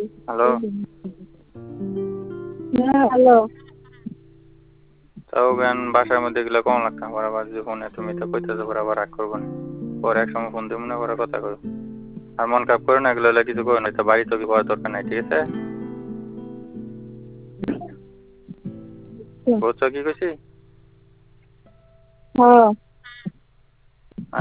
Hello. হ্যাঁ, hello. তাও জ্ঞান বাসার মধ্যে গেলে কম লাগতাম বরাবর যে ফোনে তুমি তো কইতেছো বরাবর রাগ করবো না। পরে এক সময় ফোন দিব না পরে কথা কই। আর মন খারাপ করে না এগুলো হলে কিছু করো না, তো বাড়ি তো কি করার দরকার নাই, ঠিক আছে? বুঝছো কি কইছি? হ্যাঁ।